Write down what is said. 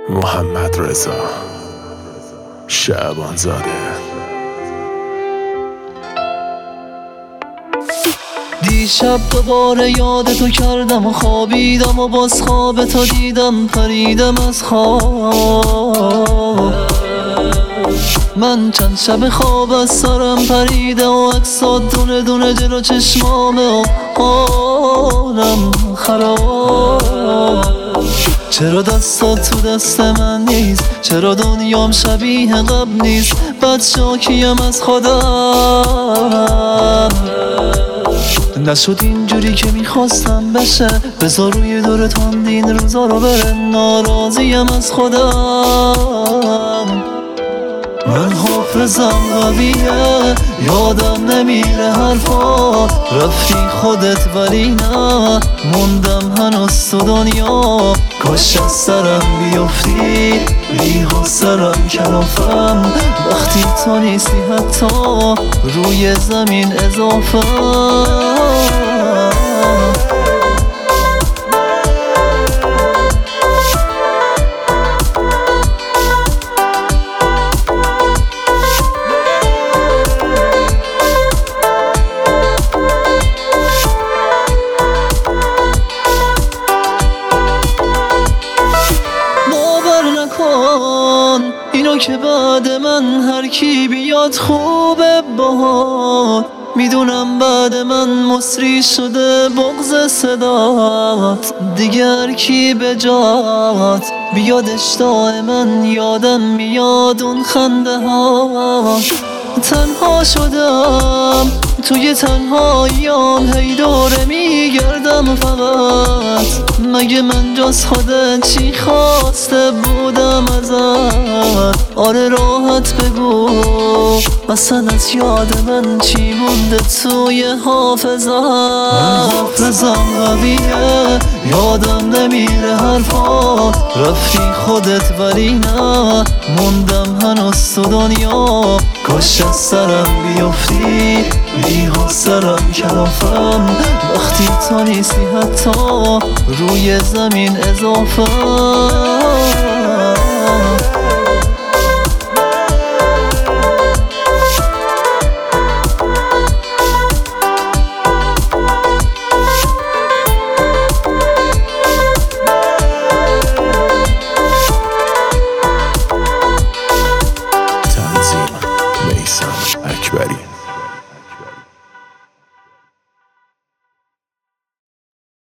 محمد رضا شعبان زاده. دیشب دوباره یاد تو کردم و خوابیدم و باز خواب تو دیدم، پریدم از خواب. من چند شب خواب از سرم پریده و عکسات دونه دونه جلو چشمامه و حالم خراب. چرا دستات تو دست من نیست؟ چرا دنیام شبیه قبل نیست؟ بد شاکیم از خودم. نشد اینجوری که میخواستم بشه، بذار روی دور تاندین روزا رو بره. ناراضیم از خودم. من حافظم قویه، یادم نمیره حرفا. رفتی خودت ولی نه، موندم هنوز تو دنیا. کاش از سرم بیفتی، بیها سرم کلافم. وقتی تو نیستی حتی روی زمین اضافه. اینو که بعد من هر کی بیاد خوبه باهات. میدونم بعد من مصری شده بغض صدات. دیگر کی به جات بیاد اشتاق من، یادم میاد اون خنده ها. تنها شدم توی تنهاییام، هی دوره میگردم فقط. مگه من جز خودت چی خواسته بودم ازت؟ آره راحت بگو اصلا از یاد من چی مونده توی حافظت؟ من حافظم قویه، یادم نمیره حرفا. رفتی خودت ولی نه، موندم هنوز تو دنیا. کاش از سرم بیفتی، بیها سرم کلافم. وقتی تو نیستی حتی روی زمین اضافه.